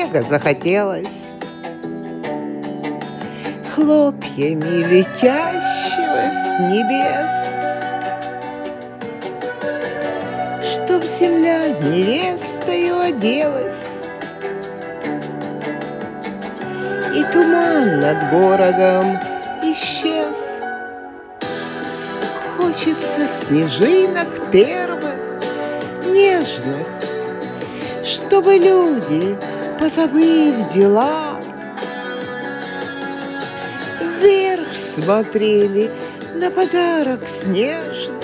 снега захотелось, хлопьями летящего с небес, чтоб земля невестою оделась, и туман над городом исчез. Хочется снежинок первых, нежных, чтобы люди, позабыв дела, вверх смотрели на подарок снежный,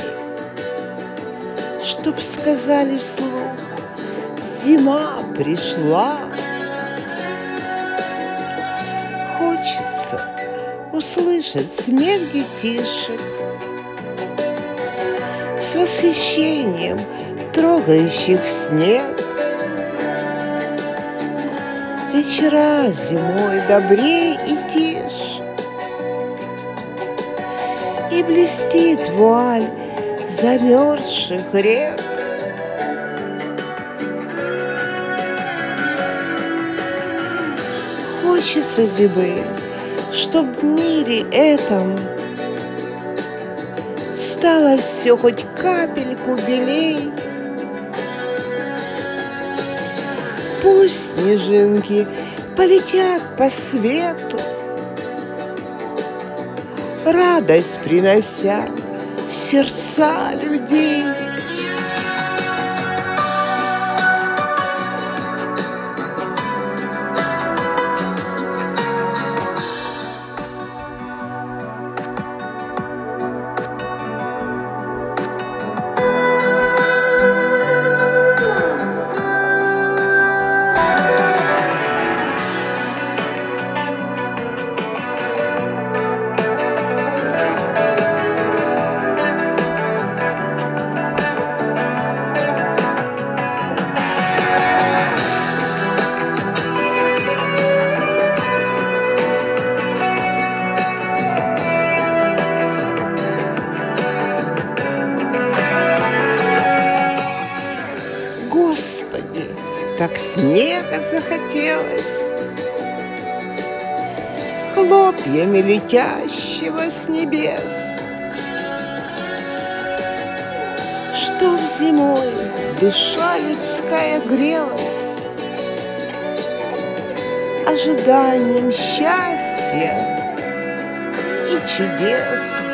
чтоб сказали вслух: зима пришла. Хочется услышать смех детишек, с восхищением трогающих снег. Вечера зимой добрей и тишь, и блестит вуаль замерзших рек. Хочется зимы, чтоб в мире этом стало все хоть капельку белей. Пусть снежинки полетят по свету, радость принося в сердца людей. Господи, так снега захотелось, хлопьями летящего с небес, чтоб зимой душа людская грелась ожиданием счастья и чудес.